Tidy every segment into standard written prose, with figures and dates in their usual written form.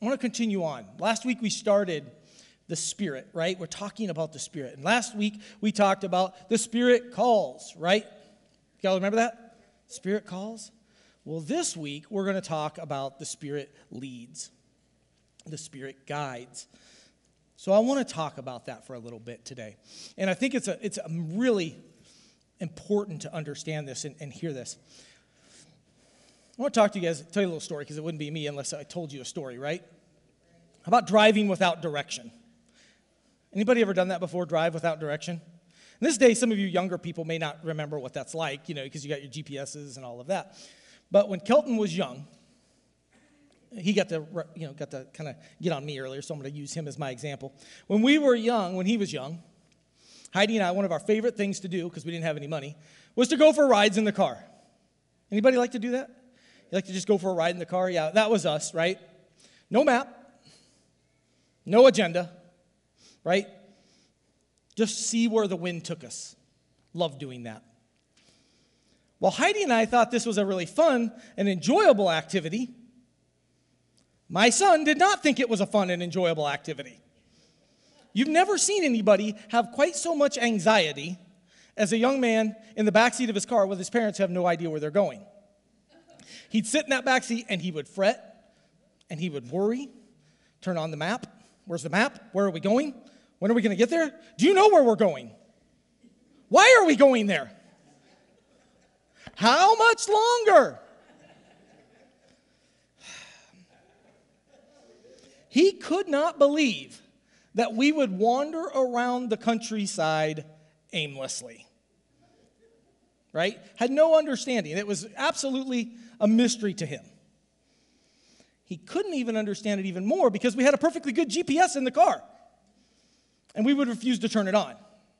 I want to continue on. Last week we started the Spirit, right? We're talking about the Spirit. And last week we talked about the Spirit calls, right? Y'all remember that? Spirit calls? Well, this week we're going to talk about the Spirit leads, the Spirit guides. So I want to talk about that for a little bit today. And I think it's really important to understand this and hear this. I want to talk to you guys, tell you a little story, because it wouldn't be me unless I told you a story, right? How about driving without direction? Anybody ever done that before, drive without direction? In this day, some of you younger people may not remember what that's like, because you got your GPSs and all of that. But when Kelton was young, he got to kind of get on me earlier, so I'm going to use him as my example. When he was young, Heidi and I, one of our favorite things to do, because we didn't have any money, was to go for rides in the car. Anybody like to do that? You like to just go for a ride in the car? Yeah, that was us, right? No map, no agenda, right? Just see where the wind took us. Love doing that. Well, Heidi and I thought this was a really fun and enjoyable activity. My son did not think it was a fun and enjoyable activity. You've never seen anybody have quite so much anxiety as a young man in the backseat of his car with his parents have no idea where they're going. He'd sit in that backseat and he would fret and he would worry, turn on the map. Where's the map? Where are we going? When are we going to get there? Do you know where we're going? Why are we going there? How much longer? He could not believe that we would wander around the countryside aimlessly. Right? Had no understanding. It was absolutely a mystery to him. He couldn't even understand it even more because we had a perfectly good GPS in the car. And we would refuse to turn it on.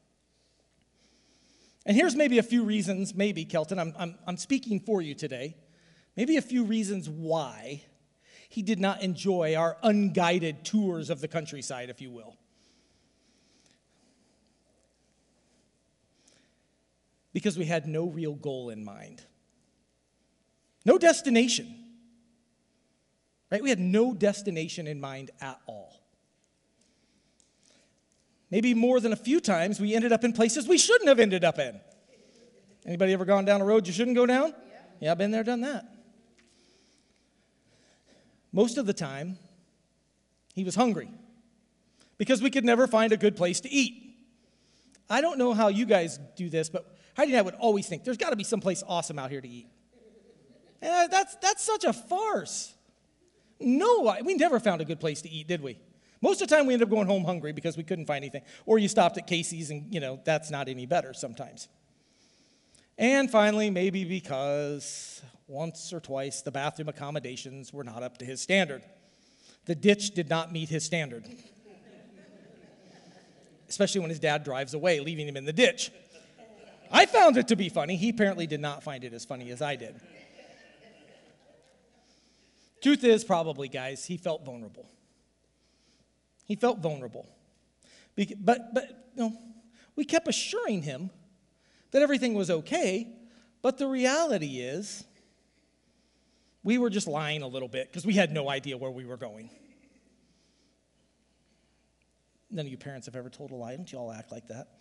And here's maybe a few reasons, maybe, Kelton, I'm speaking for you today. Maybe a few reasons why he did not enjoy our unguided tours of the countryside, if you will. Because we had no real goal in mind. No destination. Right? We had no destination in mind at all. Maybe more than a few times we ended up in places we shouldn't have ended up in. Anybody ever gone down a road you shouldn't go down? Yeah, I've been there, done that. Most of the time, he was hungry because we could never find a good place to eat. I don't know how you guys do this, but Heidi and I would always think, there's got to be someplace awesome out here to eat. And that's such a farce. No, we never found a good place to eat, did we? Most of the time, we ended up going home hungry because we couldn't find anything. Or you stopped at Casey's and, that's not any better sometimes. And finally, maybe because once or twice the bathroom accommodations were not up to his standard. The ditch did not meet his standard. Especially when his dad drives away, leaving him in the ditch. I found it to be funny. He apparently did not find it as funny as I did. Truth is, probably, guys, he felt vulnerable. He felt vulnerable. But we kept assuring him that everything was okay, but the reality is we were just lying a little bit because we had no idea where we were going. None of you parents have ever told a lie. Don't you all act like that?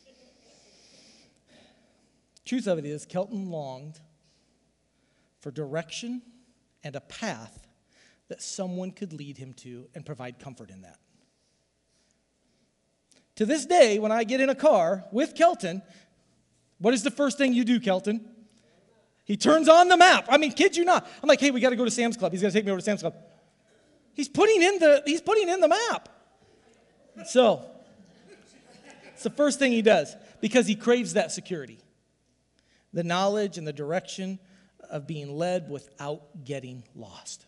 Truth of it is, Kelton longed for direction and a path that someone could lead him to and provide comfort in that. To this day, when I get in a car with Kelton, what is the first thing you do, Kelton? He turns on the map. I mean, kid you not. I'm like, hey, we got to go to Sam's Club. He's going to take me over to Sam's Club. He's putting in the map. So, it's the first thing he does because he craves that security. The knowledge and the direction of being led without getting lost.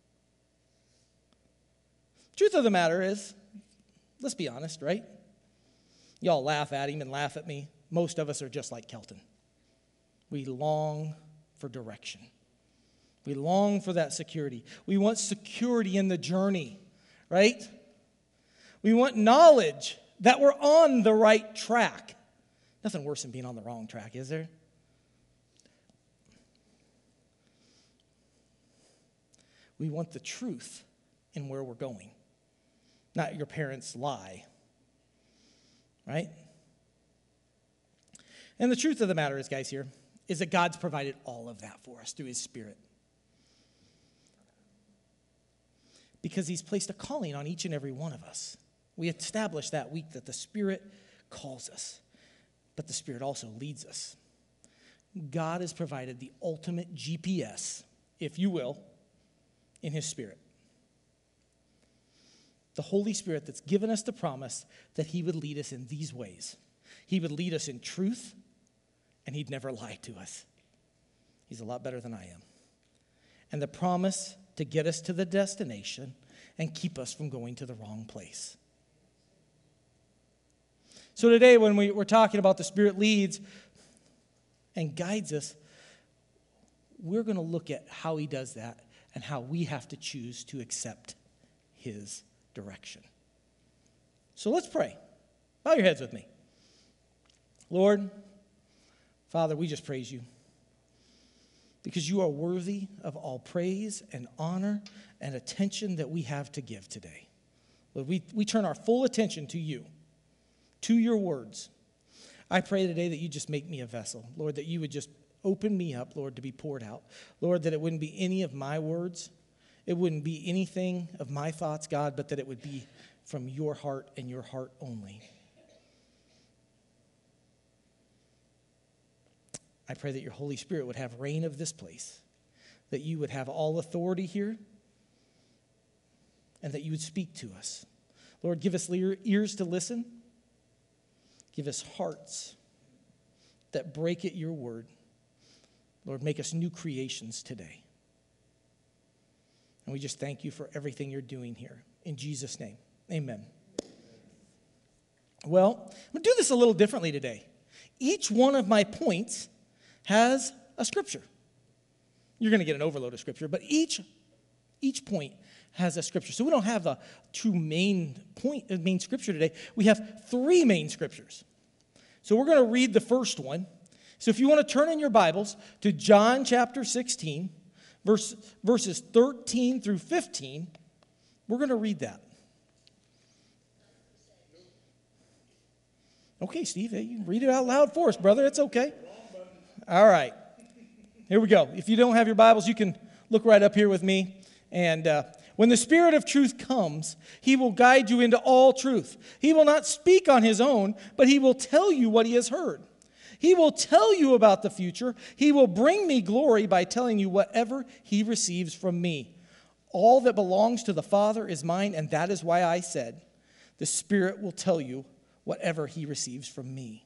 Truth of the matter is, let's be honest, right? Y'all laugh at him and laugh at me. Most of us are just like Kelton. We long for direction. We long for that security. We want security in the journey, right? We want knowledge that we're on the right track. Nothing worse than being on the wrong track, is there? We want the truth in where we're going, not your parents' lie, right? And the truth of the matter is, guys, here, is that God's provided all of that for us through his Spirit. Because he's placed a calling on each and every one of us. We established that week that the Spirit calls us, but the Spirit also leads us. God has provided the ultimate GPS, if you will, in his Spirit. The Holy Spirit that's given us the promise that he would lead us in these ways. He would lead us in truth, and he'd never lie to us. He's a lot better than I am. And the promise to get us to the destination and keep us from going to the wrong place. So today, when we're talking about the Spirit leads and guides us, we're going to look at how he does that and how we have to choose to accept his direction. So let's pray. Bow your heads with me. Lord, Father, we just praise you because you are worthy of all praise and honor and attention that we have to give today. Lord, we turn our full attention to you, to your words. I pray today that you just make me a vessel. Lord, that you would just open me up, Lord, to be poured out. Lord, that it wouldn't be any of my words. It wouldn't be anything of my thoughts, God, but that it would be from your heart and your heart only. I pray that your Holy Spirit would have reign of this place, that you would have all authority here, and that you would speak to us. Lord, give us ears to listen. Give us hearts that break at your word. Lord, make us new creations today. And we just thank you for everything you're doing here. In Jesus' name, amen. Well, I'm going to do this a little differently today. Each one of my points has a scripture. You're going to get an overload of scripture, but each point has a scripture. So we don't have the two main scripture today. We have three main scriptures. So we're going to read the first one. So if you want to turn in your Bibles to John chapter 16, verses 13 through 15, we're going to read that. Okay, Steve, hey, you can read it out loud for us, brother. It's okay. All right. Here we go. If you don't have your Bibles, you can look right up here with me. And when the Spirit of truth comes, he will guide you into all truth. He will not speak on his own, but he will tell you what he has heard. He will tell you about the future. He will bring me glory by telling you whatever he receives from me. All that belongs to the Father is mine, and that is why I said, the Spirit will tell you whatever he receives from me.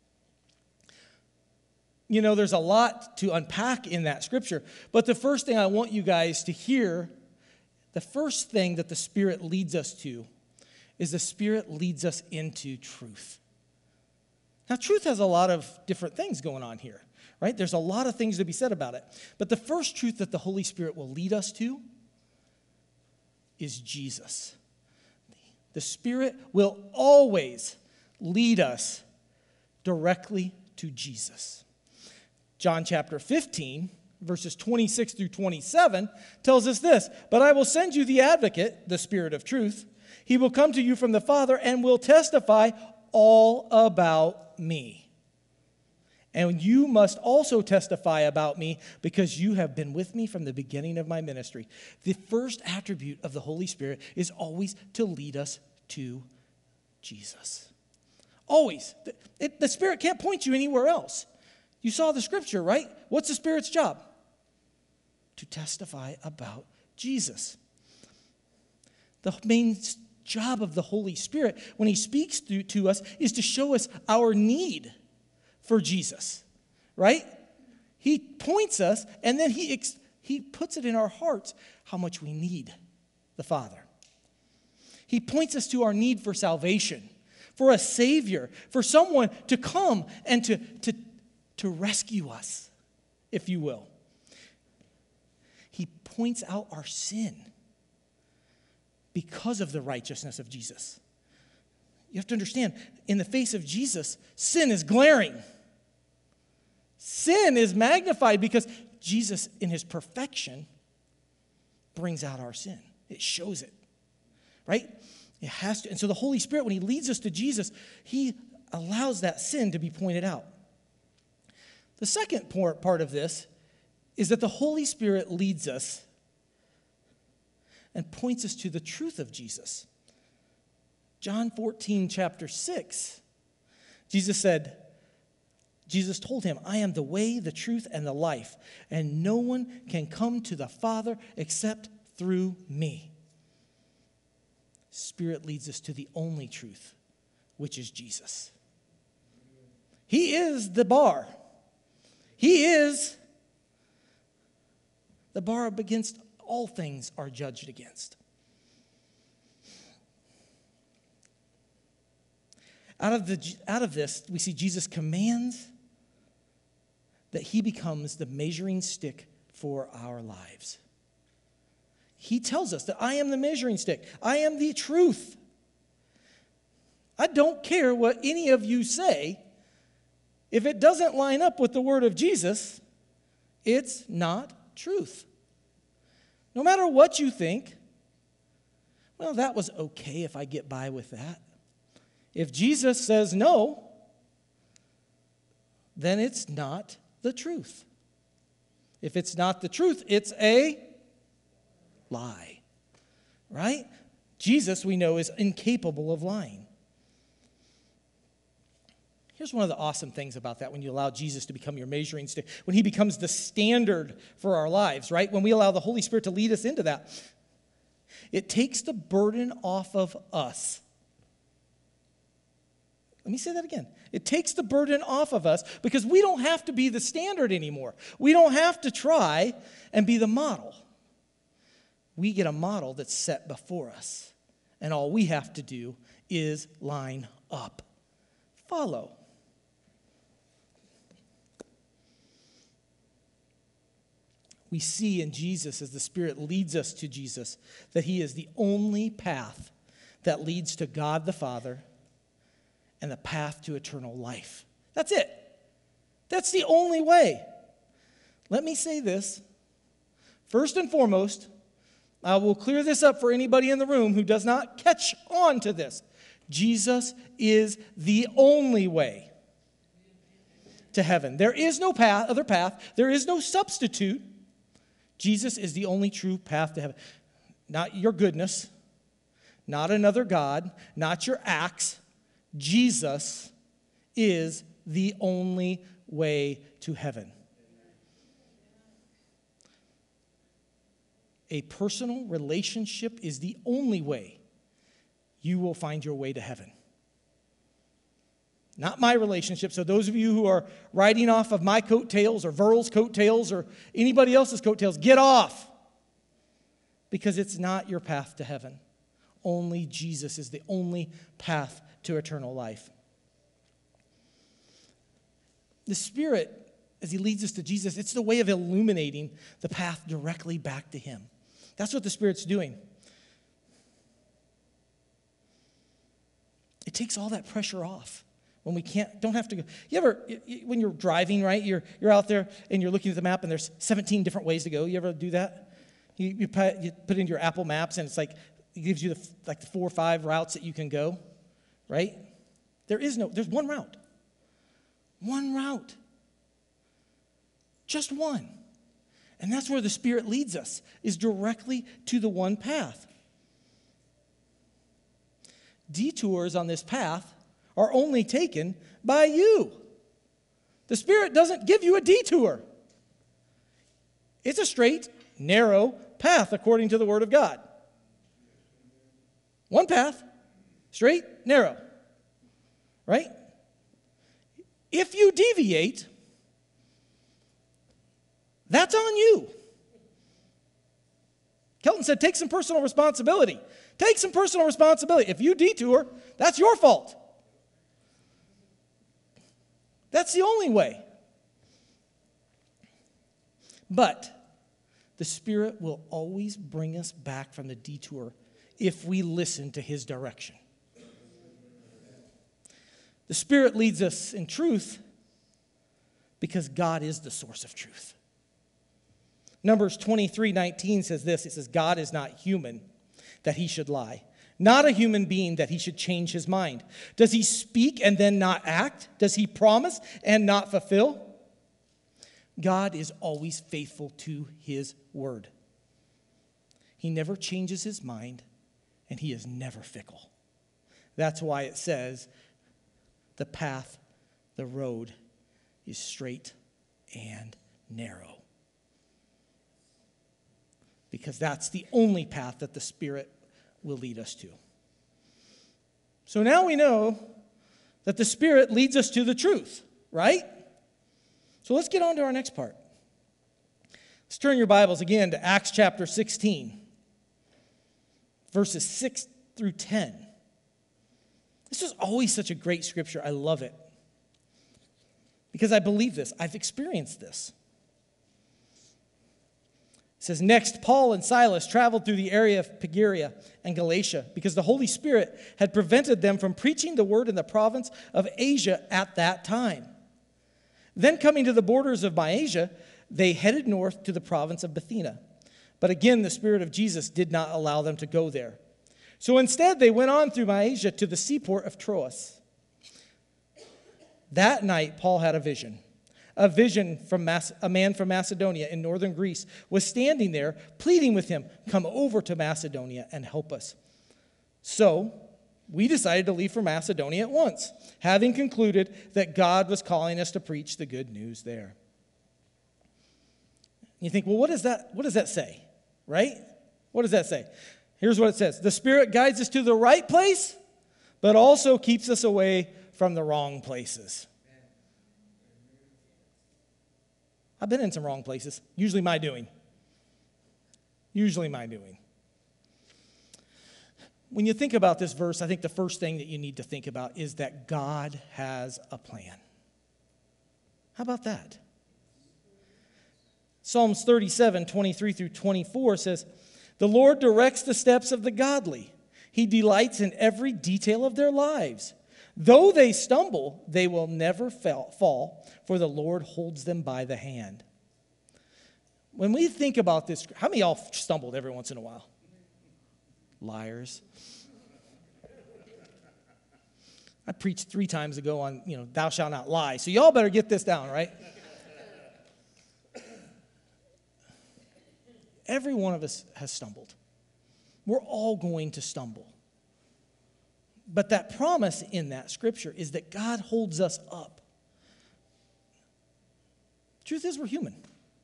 You know, there's a lot to unpack in that scripture, but the first thing I want you guys to hear, the first thing that the Spirit leads us to is the Spirit leads us into truth. Now, truth has a lot of different things going on here, right? There's a lot of things to be said about it. But the first truth that the Holy Spirit will lead us to is Jesus. The Spirit will always lead us directly to Jesus. John chapter 15, verses 26 through 27, tells us this, "But I will send you the advocate, the Spirit of truth. He will come to you from the Father and will testify all about me. And you must also testify about me because you have been with me from the beginning of my ministry." The first attribute of the Holy Spirit is always to lead us to Jesus. Always. The Spirit can't point you anywhere else. You saw the scripture, right? What's the Spirit's job? To testify about Jesus. The main job of the Holy Spirit when he speaks to us is to show us our need for Jesus, right? He points us and then he puts it in our hearts how much we need the Father. He points us to our need for salvation, for a Savior, for someone to come and to rescue us, if you will. He points out our sin because of the righteousness of Jesus. You have to understand, in the face of Jesus, sin is glaring. Sin is magnified because Jesus, in his perfection, brings out our sin. It shows it right? It has to. And so the Holy Spirit, when he leads us to Jesus, he allows that sin to be pointed out. The second part of this is that the Holy Spirit leads us and points us to the truth of Jesus. John 14, chapter 6, Jesus told him, I am the way, the truth, and the life, and no one can come to the Father except through me. Spirit leads us to the only truth, which is Jesus. He is the bar. He is the bar against all things are judged against. Out of this, we see Jesus commands that he becomes the measuring stick for our lives. He tells us that I am the measuring stick. I am the truth. I don't care what any of you say. If it doesn't line up with the word of Jesus, it's not truth. No matter what you think, well, that was okay if I get by with that. If Jesus says no, then it's not the truth. If it's not the truth, it's a lie, right? Jesus, we know, is incapable of lying. Here's one of the awesome things about that when you allow Jesus to become your measuring stick, when he becomes the standard for our lives, right? When we allow the Holy Spirit to lead us into that, it takes the burden off of us. Let me say that again. It takes the burden off of us because we don't have to be the standard anymore. We don't have to try and be the model. We get a model that's set before us, and all we have to do is line up. Follow. We see in Jesus, as the Spirit leads us to Jesus, that he is the only path that leads to God the Father and the path to eternal life. That's it. That's the only way. Let me say this. First and foremost, I will clear this up for anybody in the room who does not catch on to this. Jesus is the only way to heaven. There is no other path. There is no substitute. Jesus is the only true path to heaven. Not your goodness, not another God, not your acts. Jesus is the only way to heaven. A personal relationship is the only way you will find your way to heaven. Not my relationship. So those of you who are riding off of my coattails or Verl's coattails or anybody else's coattails, get off. Because it's not your path to heaven. Only Jesus is the only path to eternal life. The Spirit, as he leads us to Jesus, it's the way of illuminating the path directly back to him. That's what the Spirit's doing. It takes all that pressure off when we don't have to go. You ever, when you're driving, right, you're out there and you're looking at the map and there's 17 different ways to go. You ever do that? You put in your Apple Maps and it's like, it gives you the 4 or 5 routes that you can go, right? There's one route. One route. Just one. And that's where the Spirit leads us, is directly to the one path. Detours on this path are only taken by you. The Spirit doesn't give you a detour. It's a straight, narrow path according to the Word of God. One path, straight, narrow. Right? If you deviate, that's on you. Kelton said, take some personal responsibility. Take some personal responsibility. If you detour, that's your fault. That's the only way. But the Spirit will always bring us back from the detour if we listen to his direction. The Spirit leads us in truth because God is the source of truth. Numbers 23:19 says this. It says, God is not human that he should lie, not a human being that he should change his mind. Does he speak and then not act? Does he promise and not fulfill? God is always faithful to his word. He never changes his mind, and he is never fickle. That's why it says the path, the road is straight and narrow. Because that's the only path that the Spirit will lead us to. So now we know that the Spirit leads us to the truth, right? So let's get on to our next part. Let's turn your Bibles again to Acts chapter 16, verses 6 through 10. This is always such a great scripture. I love it. Because I believe this. I've experienced this. It says, next, Paul and Silas traveled through the area of Phrygia and Galatia because the Holy Spirit had prevented them from preaching the word in the province of Asia at that time. Then coming to the borders of Mysia, they headed north to the province of Bithynia. But again, the Spirit of Jesus did not allow them to go there. So instead, they went on through Mysia to the seaport of Troas. That night, Paul had a vision. A vision from a man from Macedonia in northern Greece was standing there, pleading with him, come over to Macedonia and help us. So we decided to leave for Macedonia at once, having concluded that God was calling us to preach the good news there. You think, well, what does that say? Right? What does that say? Here's what it says. The Spirit guides us to the right place, but also keeps us away from the wrong places. I've been in some wrong places. Usually my doing. When you think about this verse, I think the first thing that you need to think about is that God has a plan. How about that? Psalms 37, 23 through 24 says, the Lord directs the steps of the godly. He delights in every detail of their lives. Though they stumble, they will never fall, for the Lord holds them by the hand. When we think about this, how many of y'all stumbled every once in a while? Liars. I preached 3 times ago on, thou shalt not lie. So y'all better get this down, right? Every one of us has stumbled. We're all going to stumble. But that promise in that scripture is that God holds us up. Truth is, we're human.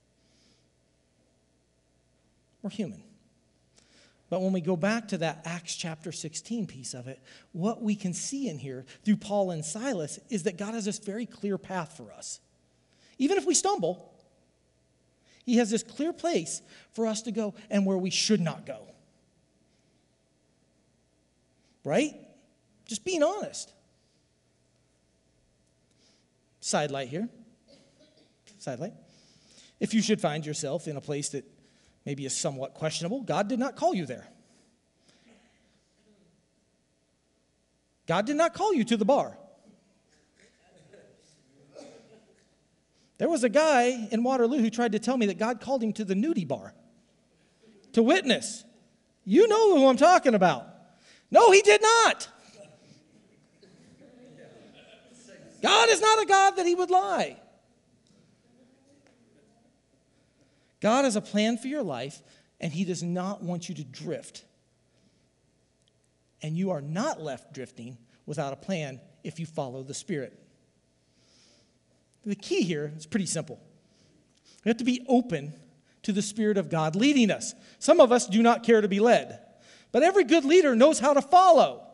We're human. But when we go back to that Acts chapter 16 piece of it, what we can see in here through Paul and Silas is that God has this very clear path for us. Even if we stumble, he has this clear place for us to go and where we should not go. Right? Just being honest. Sidelight here. Sidelight. If you should find yourself in a place that maybe is somewhat questionable, God did not call you there. God did not call you to the bar. There was a guy in Waterloo who tried to tell me that God called him to the nudie bar to witness. You know who I'm talking about. No, he did not. God is not a God that he would lie. God has a plan for your life, and he does not want you to drift. And you are not left drifting without a plan if you follow the Spirit. The key here is pretty simple. We have to be open to the Spirit of God leading us. Some of us do not care to be led, but every good leader knows how to follow.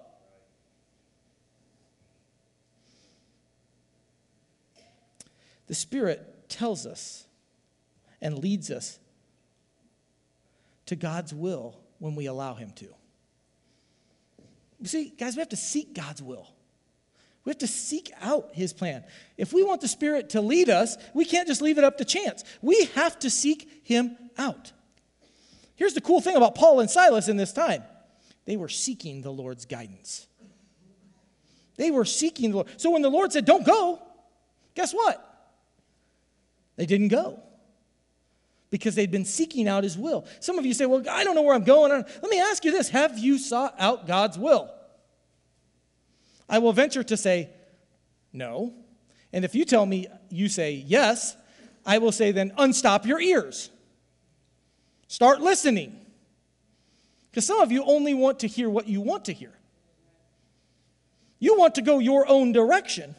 The Spirit tells us and leads us to God's will when we allow him to. You see, guys, we have to seek God's will. We have to seek out his plan. If we want the Spirit to lead us, we can't just leave it up to chance. We have to seek him out. Here's the cool thing about Paul and Silas in this time. They were seeking the Lord's guidance. They were seeking the Lord. So when the Lord said, don't go, guess what? They didn't go. because they'd been seeking out his will. Some of you say, well, I don't know where I'm going. Let me ask you this. Have you sought out God's will? I will venture to say no. And if you tell me you say yes, I will say then unstop your ears. Start listening. Because some of you only want to hear what you want to hear. You want to go your own direction.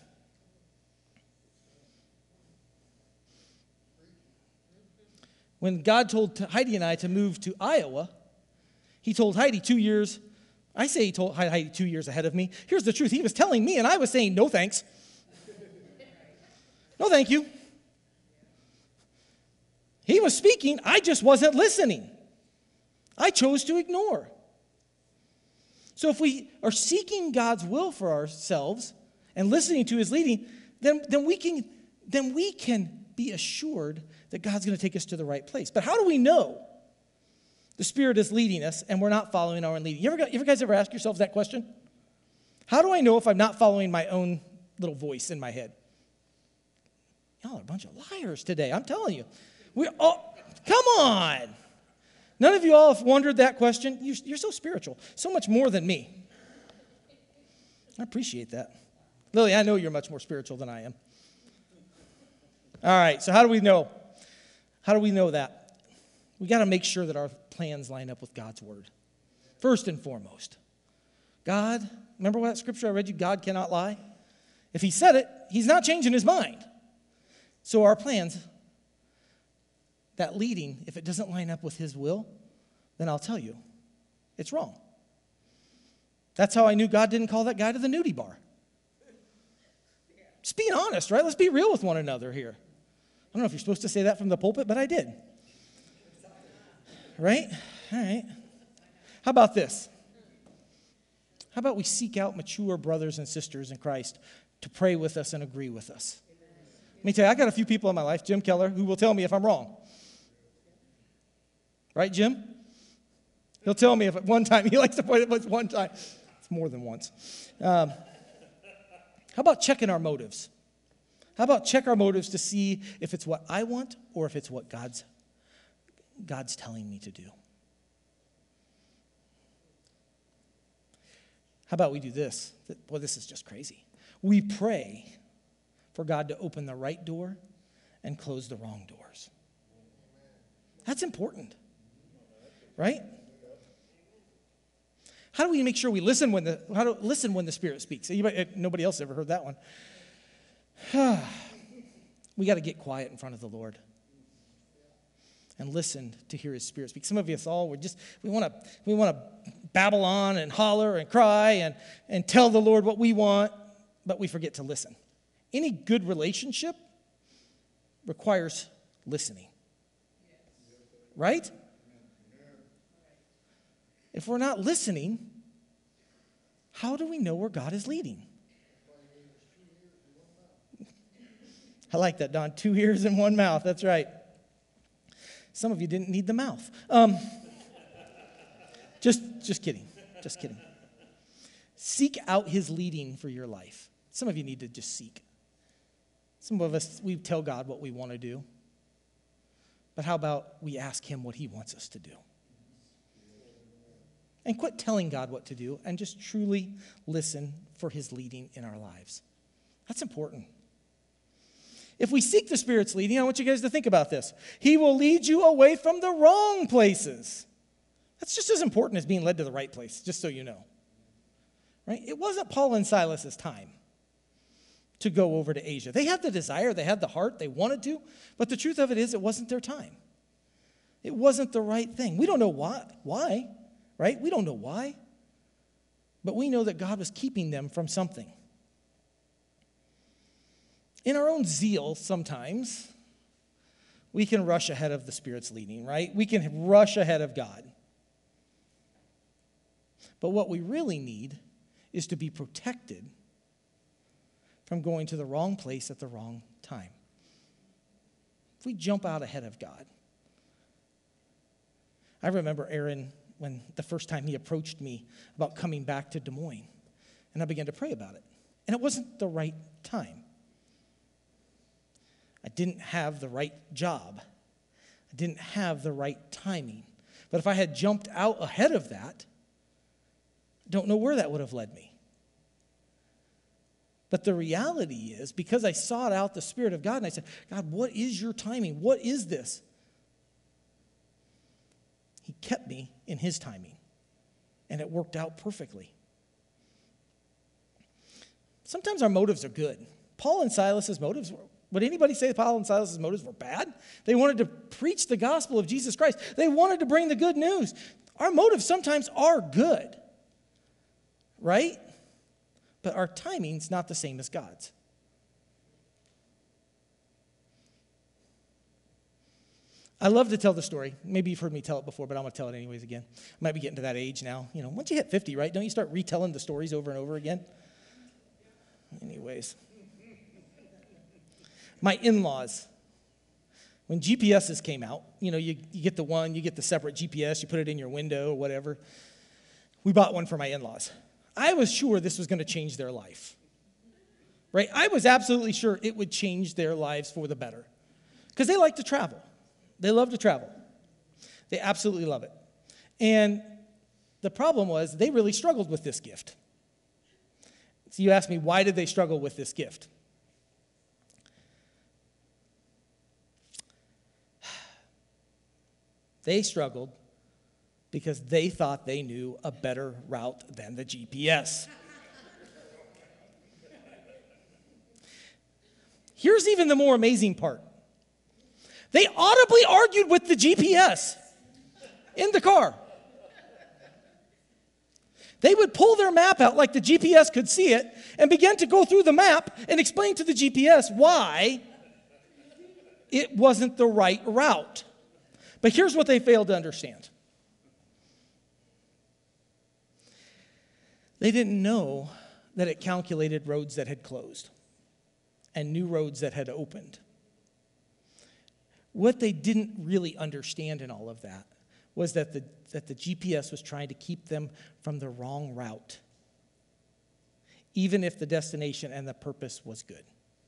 When God told Heidi and I to move to Iowa, he told Heidi 2 years. I say he told Heidi 2 years ahead of me. Here's the truth. He was telling me, and I was saying, no thanks. No, thank you. He was speaking. I just wasn't listening. I chose to ignore. So if we are seeking God's will for ourselves and listening to his leading, then we can be assured that God's going to take us to the right place. But how do we know the Spirit is leading us and we're not following our own leading? You guys ever ask yourselves that question? How do I know if I'm not following my own little voice in my head? Y'all are a bunch of liars today, I'm telling you. Come on. None of you all have wondered that question? You're so spiritual, so much more than me. I appreciate that. Lily, I know you're much more spiritual than I am. All right, so how do we know? How do we know that? We got to make sure that our plans line up with God's word. First and foremost, God, remember what scripture I read you? God cannot lie. If he said it, he's not changing his mind. So our plans, that leading, if it doesn't line up with his will, then I'll tell you, it's wrong. That's how I knew God didn't call that guy to the nudie bar. Just being honest, right? Let's be real with one another here. I don't know if you're supposed to say that from the pulpit, but I did. Right? All right. How about this? How about we seek out mature brothers and sisters in Christ to pray with us and agree with us? Let me tell you, I got a few people in my life, Jim Keller, who will tell me if I'm wrong. Right, Jim? He'll tell me if at one time, he likes to point it one time. It's more than once. How about checking our motives? How about check our motives to see if it's what I want or if it's what God's telling me to do? How about we do this? Boy, this is just crazy. We pray for God to open the right door and close the wrong doors. That's important, right? How do we make sure we listen when the Spirit speaks? Nobody else ever heard that one. We got to get quiet in front of the Lord and listen to hear his Spirit speak. Some of us all, we want to babble on and holler and cry and tell the Lord what we want, but we forget to listen. Any good relationship requires listening. Right? If we're not listening, how do we know where God is leading? I like that, Don. 2 ears and 1 mouth. That's right. Some of you didn't need the mouth. Just kidding. Just kidding. Seek out his leading for your life. Some of you need to just seek. Some of us, we tell God what we want to do. But how about we ask him what he wants us to do? And quit telling God what to do and just truly listen for his leading in our lives. That's important. If we seek the Spirit's leading, I want you guys to think about this. He will lead you away from the wrong places. That's just as important as being led to the right place, just so you know. Right? It wasn't Paul and Silas's time to go over to Asia. They had the desire, they had the heart, they wanted to, but the truth of it is it wasn't their time. It wasn't the right thing. We don't know why, right? We don't know why, but we know that God was keeping them from something. In our own zeal, sometimes, we can rush ahead of the Spirit's leading, right? We can rush ahead of God. But what we really need is to be protected from going to the wrong place at the wrong time. If we jump out ahead of God. I remember Aaron when the first time he approached me about coming back to Des Moines, and I began to pray about it. And it wasn't the right time. I didn't have the right job. I didn't have the right timing. But if I had jumped out ahead of that, I don't know where that would have led me. But the reality is, because I sought out the Spirit of God and I said, God, what is your timing? What is this? He kept me in his timing, and it worked out perfectly. Sometimes our motives are good. Paul and Silas's motives were, would anybody say Paul and Silas's motives were bad? They wanted to preach the gospel of Jesus Christ. They wanted to bring the good news. Our motives sometimes are good, right? But our timing's not the same as God's. I love to tell the story. Maybe you've heard me tell it before, but I'm going to tell it anyways again. I might be getting to that age now. You know, once you hit 50, right, don't you start retelling the stories over and over again? Anyways. My in-laws, when GPSs came out, you know, you get the separate GPS, you put it in your window or whatever. We bought one for my in-laws. I was sure this was going to change their life, right? I was absolutely sure it would change their lives for the better because they like to travel. They love to travel. They absolutely love it. And the problem was they really struggled with this gift. So you ask me, why did they struggle with this gift? They struggled because they thought they knew a better route than the GPS. Here's even the more amazing part. They audibly argued with the GPS in the car. They would pull their map out like the GPS could see it and begin to go through the map and explain to the GPS why it wasn't the right route. But here's what they failed to understand. They didn't know that it calculated roads that had closed and new roads that had opened. What they didn't really understand in all of that was that the GPS was trying to keep them from the wrong route, even if the destination and the purpose was good.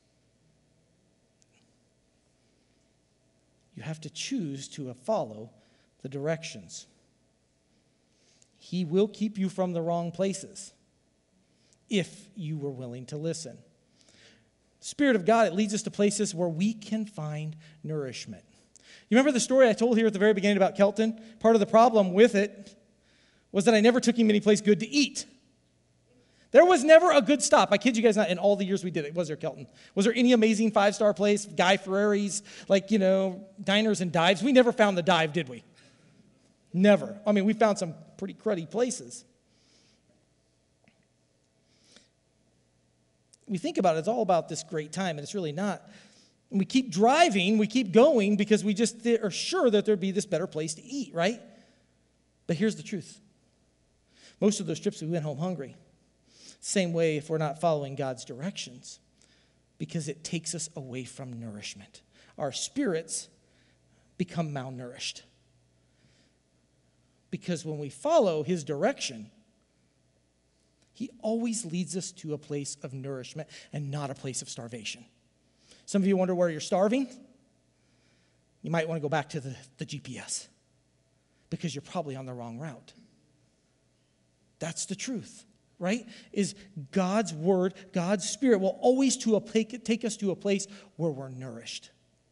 You have to choose to follow the directions. He will keep you from the wrong places if you were willing to listen. Spirit of God, it leads us to places where we can find nourishment. You remember the story I told here at the very beginning about Kelton? Part of the problem with it was that I never took him any place good to eat. There was never a good stop. I kid you guys not, in all the years we did it, was there, Kelton? Was there any amazing 5-star place, Guy Fieri's, diners and dives? We never found the dive, did we? Never. I mean, we found some pretty cruddy places. We think about it, it's all about this great time, and it's really not. And we keep driving, we keep going because we just are sure that there'd be this better place to eat, right? But here's the truth. Most of those trips we went home hungry. Same way if we're not following God's directions, because it takes us away from nourishment. Our spirits become malnourished. Because when we follow his direction, he always leads us to a place of nourishment and not a place of starvation. Some of you wonder where you're starving. You might want to go back to the GPS because you're probably on the wrong route. That's the truth, right? Is God's word, God's spirit will always take us to a place where we're nourished.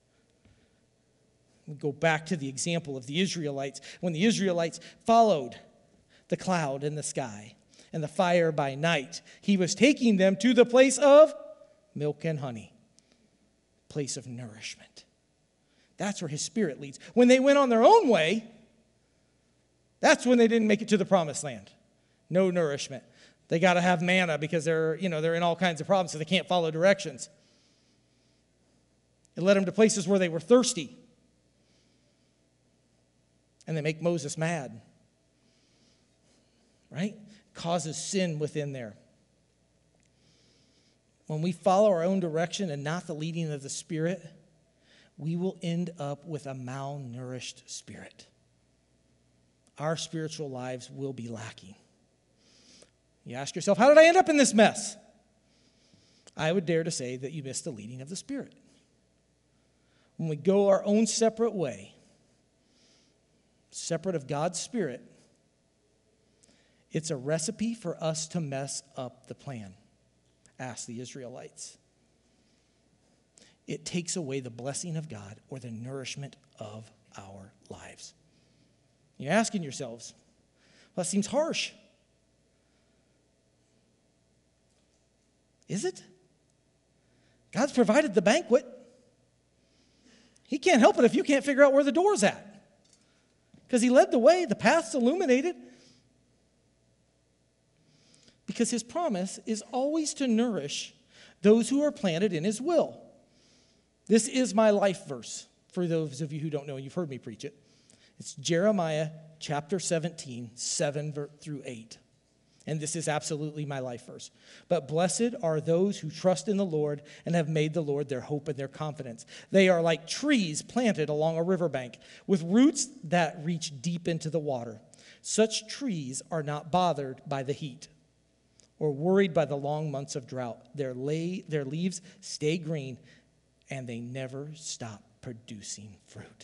We go back to the example of the Israelites. When the Israelites followed the cloud in the sky and the fire by night, he was taking them to the place of milk and honey, place of nourishment. That's where his spirit leads. When they went on their own way, that's when they didn't make it to the promised land. No nourishment. They got to have manna because they're in all kinds of problems, so they can't follow directions. It led them to places where they were thirsty. And they make Moses mad. Right? Causes sin within there. When we follow our own direction and not the leading of the Spirit, we will end up with a malnourished spirit. Our spiritual lives will be lacking. You ask yourself, how did I end up in this mess? I would dare to say that you missed the leading of the Spirit. When we go our own separate way, separate of God's Spirit, it's a recipe for us to mess up the plan. Ask the Israelites. It takes away the blessing of God or the nourishment of our lives. You're asking yourselves, well, that seems harsh. Is it? God's provided the banquet. He can't help it if you can't figure out where the door's at. Because he led the way, the path's illuminated. Because his promise is always to nourish those who are planted in his will. This is my life verse. For those of you who don't know, you've heard me preach it. It's Jeremiah chapter 17, 7 through 8. And this is absolutely my life verse. But blessed are those who trust in the Lord and have made the Lord their hope and their confidence. They are like trees planted along a riverbank with roots that reach deep into the water. Such trees are not bothered by the heat or worried by the long months of drought. Their leaves stay green and they never stop producing fruit.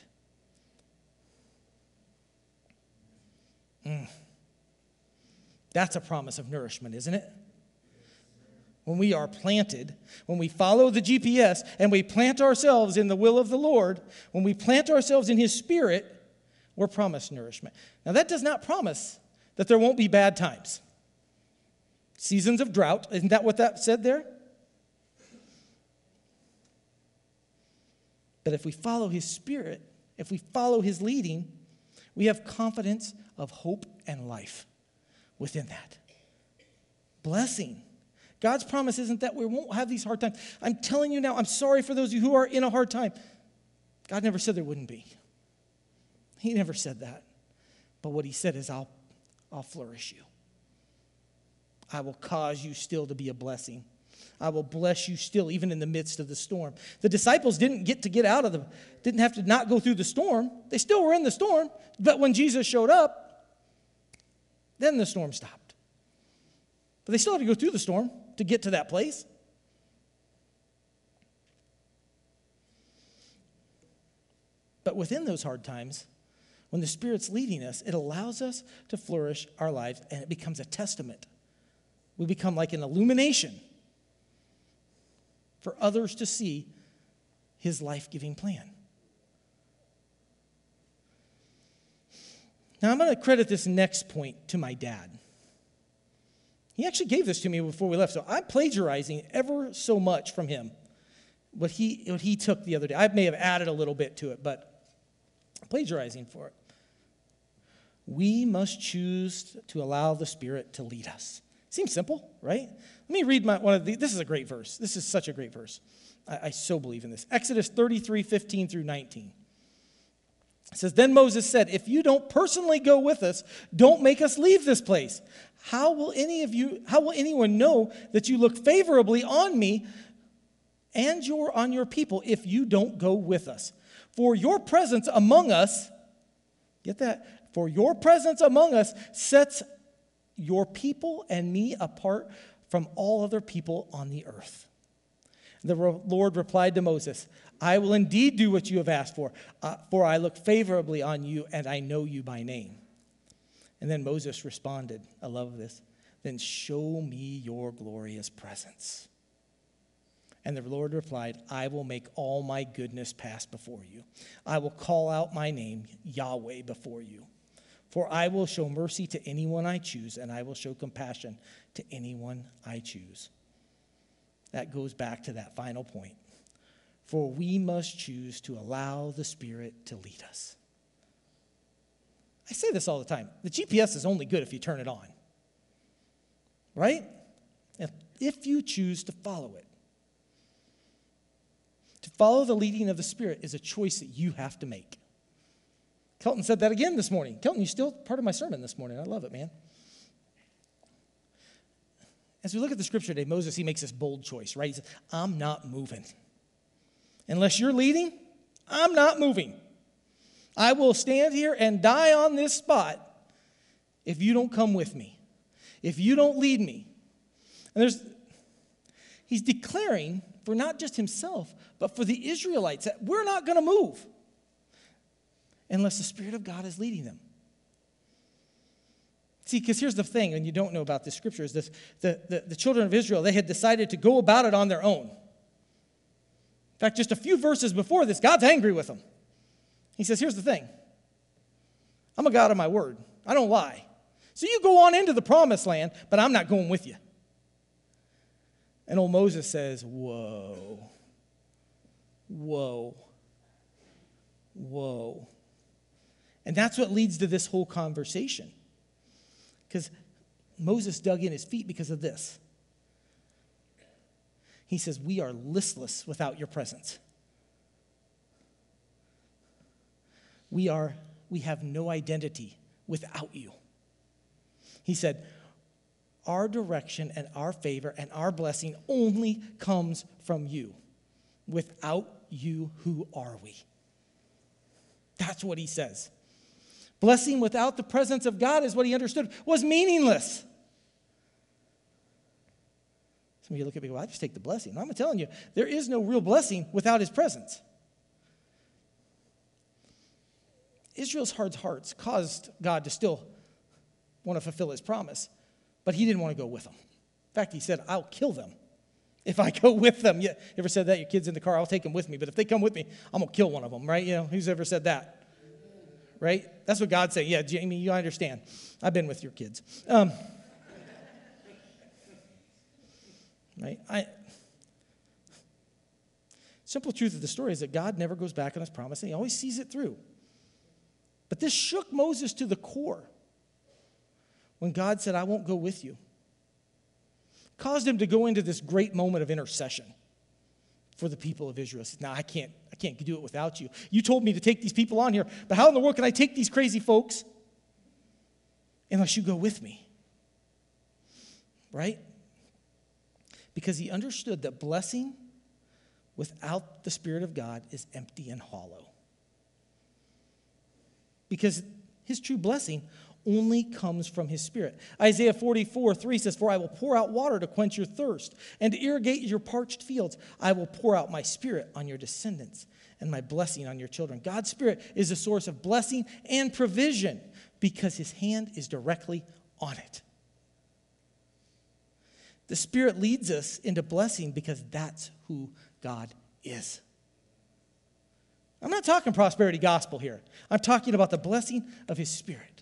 That's a promise of nourishment, isn't it? When we are planted, when we follow the GPS and we plant ourselves in the will of the Lord, when we plant ourselves in his Spirit, we're promised nourishment. Now, that does not promise that there won't be bad times. Seasons of drought, isn't that what that said there? But if we follow his Spirit, if we follow his leading, we have confidence of hope and life within that. Blessing. God's promise isn't that we won't have these hard times. I'm telling you now, I'm sorry for those of you who are in a hard time. God never said there wouldn't be. He never said that. But what he said is, I'll flourish you. I will cause you still to be a blessing. I will bless you still, even in the midst of the storm. The disciples didn't have to not go through the storm. They still were in the storm. But when Jesus showed up, then the storm stopped. But they still had to go through the storm to get to that place. But within those hard times, when the Spirit's leading us, it allows us to flourish our lives, and it becomes a testament. We become like an illumination for others to see his life-giving plan. Now, I'm going to credit this next point to my dad. He actually gave this to me before we left, so I'm plagiarizing ever so much from him, what he took the other day. I may have added a little bit to it, but I'm plagiarizing for it. We must choose to allow the Spirit to lead us. Seems simple, right? Let me read one of these. This is a great verse. This is such a great verse. I so believe in this. Exodus 33, 15 through 19. It says, Then Moses said, If you don't personally go with us, don't make us leave this place. How will anyone know that you look favorably on me and on your people if you don't go with us? For your presence among us, get that? For your presence among us sets your people and me apart from all other people on the earth. The Lord replied to Moses, I will indeed do what you have asked for I look favorably on you and I know you by name. And then Moses responded, I love this, then show me your glorious presence. And the Lord replied, I will make all my goodness pass before you. I will call out my name, Yahweh, before you. For I will show mercy to anyone I choose, and I will show compassion to anyone I choose. That goes back to that final point. For we must choose to allow the Spirit to lead us. I say this all the time. The GPS is only good if you turn it on. Right? If you choose to follow it. To follow the leading of the Spirit is a choice that you have to make. Kelton said that again this morning. Kelton, you're still part of my sermon this morning. I love it, man. As we look at the scripture today, Moses, he makes this bold choice, right? He says, I'm not moving. Unless you're leading, I'm not moving. I will stand here and die on this spot if you don't come with me, if you don't lead me. And he's declaring for not just himself, but for the Israelites that we're not going to move. unless the Spirit of God is leading them. See, because here's the thing, and you don't know about this scripture, is this: the children of Israel, they had decided to go about it on their own. In fact, just a few verses before this, God's angry with them. He says, here's the thing. I'm a God of my word. I don't lie. So you go on into the promised land, but I'm not going with you. And old Moses says, whoa, whoa, whoa. And that's what leads to this whole conversation. Because Moses dug in his feet because of this. He says, we are listless without your presence. We have no identity without you. He said, our direction and our favor and our blessing only comes from you. Without you, who are we? That's what he says. Blessing without the presence of God is what he understood was meaningless. Some of you look at me and go, I just take the blessing. I'm telling you, there is no real blessing without his presence. Israel's hard hearts caused God to still want to fulfill his promise, but he didn't want to go with them. In fact, he said, I'll kill them if I go with them. You ever said that? Your kid's in the car, I'll take them with me, but if they come with me, I'm going to kill one of them, right? You know, who's ever said that? Right? That's what God's saying. Yeah, Jamie, you understand. I've been with your kids. Right? Simple truth of the story is that God never goes back on his promise, and he always sees it through. But this shook Moses to the core when God said, I won't go with you. Caused him to go into this great moment of intercession for the people of Israel. He said, no, I can't do it without you. You told me to take these people on here, but how in the world can I take these crazy folks unless you go with me? Right? Because he understood that blessing without the Spirit of God is empty and hollow. Because his true blessing only comes from his Spirit. Isaiah 44:3 says, for I will pour out water to quench your thirst and to irrigate your parched fields. I will pour out my Spirit on your descendants and my blessing on your children. God's Spirit is a source of blessing and provision because his hand is directly on it. The Spirit leads us into blessing because that's who God is. I'm not talking prosperity gospel here. I'm talking about the blessing of his Spirit.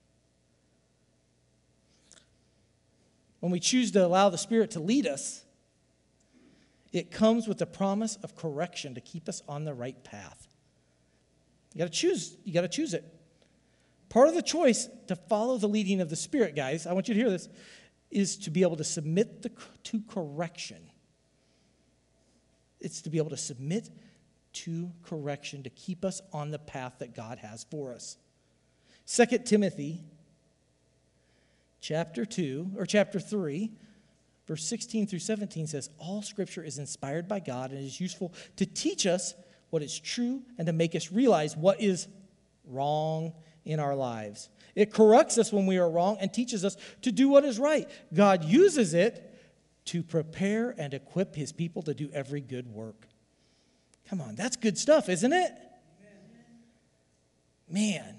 When we choose to allow the Spirit to lead us, it comes with the promise of correction to keep us on the right path. You got to choose it. Part of the choice to follow the leading of the Spirit, guys, I want you to hear this, is to be able to submit to correction. It's to be able to submit to correction to keep us on the path that God has for us. 2 Timothy chapter 3, verse 16 through 17 says, all Scripture is inspired by God and is useful to teach us what is true and to make us realize what is wrong in our lives. It corrects us when we are wrong and teaches us to do what is right. God uses it to prepare and equip his people to do every good work. Come on, that's good stuff, isn't it? Man.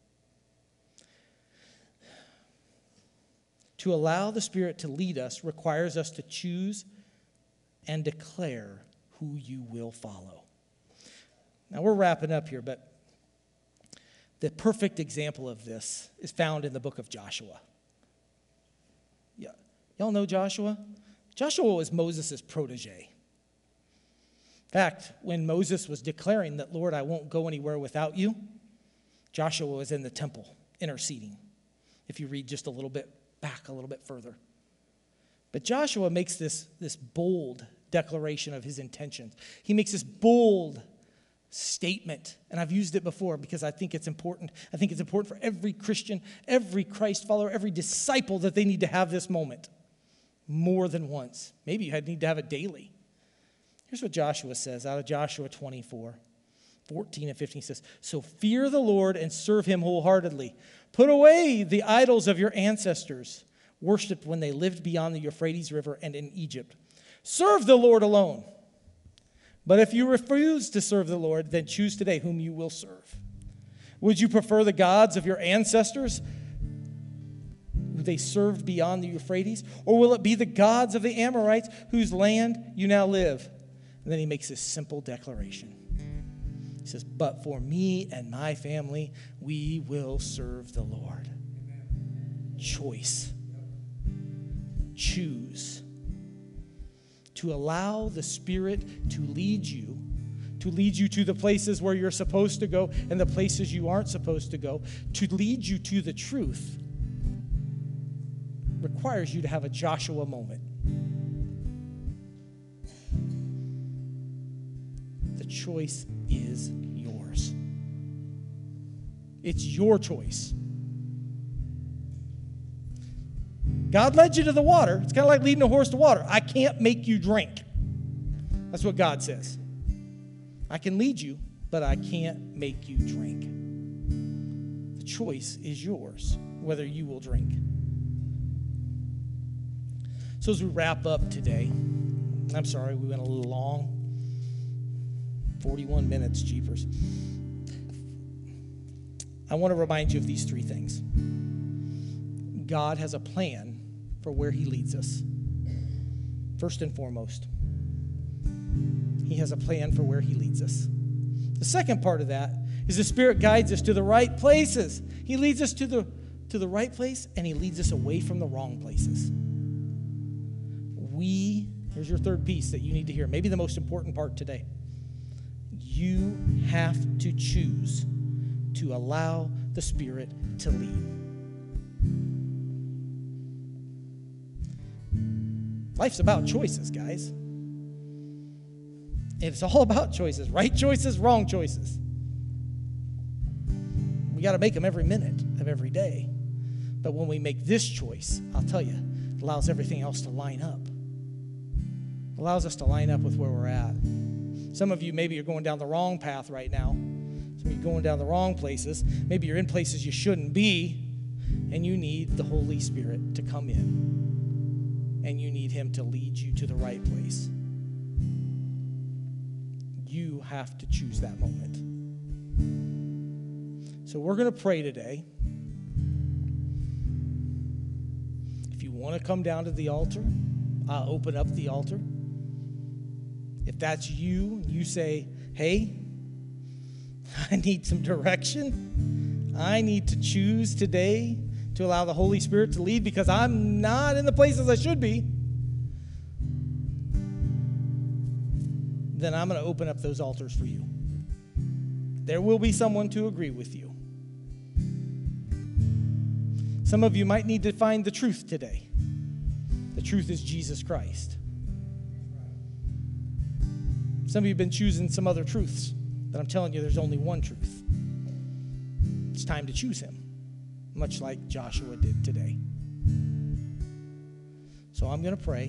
To allow the Spirit to lead us requires us to choose and declare who you will follow. Now, we're wrapping up here, but the perfect example of this is found in the book of Joshua. Yeah. Y'all know Joshua? Joshua was Moses' protege. In fact, when Moses was declaring that, Lord, I won't go anywhere without you, Joshua was in the temple interceding. If you read just a little bit back, a little bit further. But Joshua makes this bold declaration of his intentions. He makes this bold statement, and I've used it before because I think it's important. I think it's important for every Christian, every Christ follower, every disciple that they need to have this moment more than once. Maybe you need to have it daily. Here's what Joshua says out of Joshua 24, 14 and 15 says, so fear the Lord and serve him wholeheartedly. Put away the idols of your ancestors, worshipped when they lived beyond the Euphrates River and in Egypt. Serve the Lord alone. But if you refuse to serve the Lord, then choose today whom you will serve. Would you prefer the gods of your ancestors who they served beyond the Euphrates? Or will it be the gods of the Amorites whose land you now live? And then he makes this simple declaration. He says, but for me and my family, we will serve the Lord. Choice. Choose. To allow the Spirit to lead you to the places where you're supposed to go and the places you aren't supposed to go, to lead you to the truth, requires you to have a Joshua moment. The choice is yours. It's your choice. God led you to the water. It's kind of like leading a horse to water. I can't make you drink. That's what God says. I can lead you, but I can't make you drink. The choice is yours, whether you will drink. So as we wrap up today, I'm sorry, we went a little long. 41 minutes, jeepers. I want to remind you of these three things. God has a plan for where he leads us. First and foremost, he has a plan for where he leads us. The second part of that is the Spirit guides us to the right places. He leads us to the right place, and he leads us away from the wrong places. Here's your third piece that you need to hear, maybe the most important part today. You have to choose to allow the Spirit to lead. Life's about choices, guys. It's all about choices, right choices, wrong choices. We got to make them every minute of every day. But when we make this choice, I'll tell you, it allows everything else to line up. It allows us to line up with where we're at. Some of you, maybe you're going down the wrong path right now. Some of you are going down the wrong places. Maybe you're in places you shouldn't be, and you need the Holy Spirit to come in, and you need him to lead you to the right place. You have to choose that moment. So we're going to pray today. If you want to come down to the altar, I'll open up the altar. If that's you, you say, hey, I need some direction. I need to choose today to allow the Holy Spirit to lead because I'm not in the places I should be. Then I'm going to open up those altars for you. There will be someone to agree with you. Some of you might need to find the truth today. The truth is Jesus Christ. Some of you have been choosing some other truths, but I'm telling you there's only one truth. It's time to choose him, much like Joshua did today. So I'm going to pray.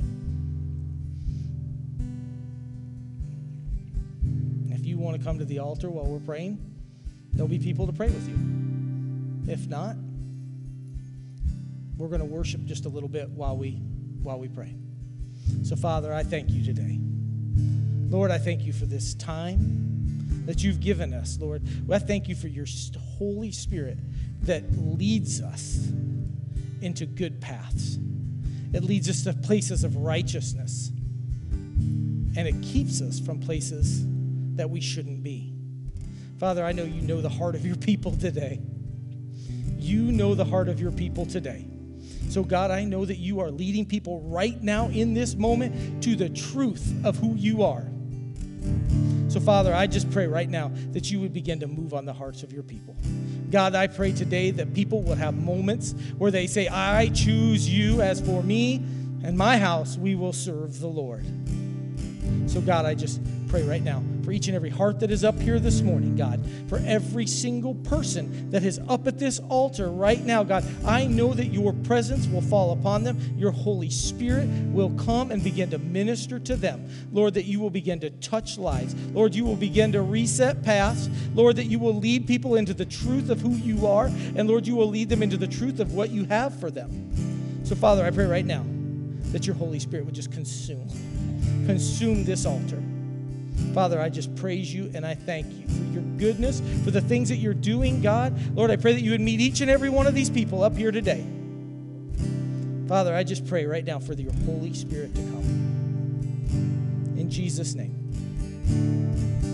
If you want to come to the altar while we're praying, there'll be people to pray with you. If not, we're going to worship just a little bit while we pray. So, Father, I thank you today. Lord, I thank you for this time that you've given us, Lord. I thank you for your Holy Spirit that leads us into good paths. It leads us to places of righteousness. And it keeps us from places that we shouldn't be. Father, I know you know the heart of your people today. You know the heart of your people today. So God, I know that you are leading people right now in this moment to the truth of who you are. So Father, I just pray right now that you would begin to move on the hearts of your people. God, I pray today that people will have moments where they say, I choose you. As for me and my house, we will serve the Lord. So God, I just pray right now for each and every heart that is up here this morning, God, for every single person that is up at this altar right now, God, I know that your presence will fall upon them. Your Holy Spirit will come and begin to minister to them. Lord, that you will begin to touch lives. Lord, you will begin to reset paths. Lord, that you will lead people into the truth of who you are. And Lord, you will lead them into the truth of what you have for them. So Father, I pray right now that your Holy Spirit would just consume this altar. Father, I just praise you and I thank you for your goodness, for the things that you're doing, God. Lord, I pray that you would meet each and every one of these people up here today. Father, I just pray right now for your Holy Spirit to come. In Jesus' name.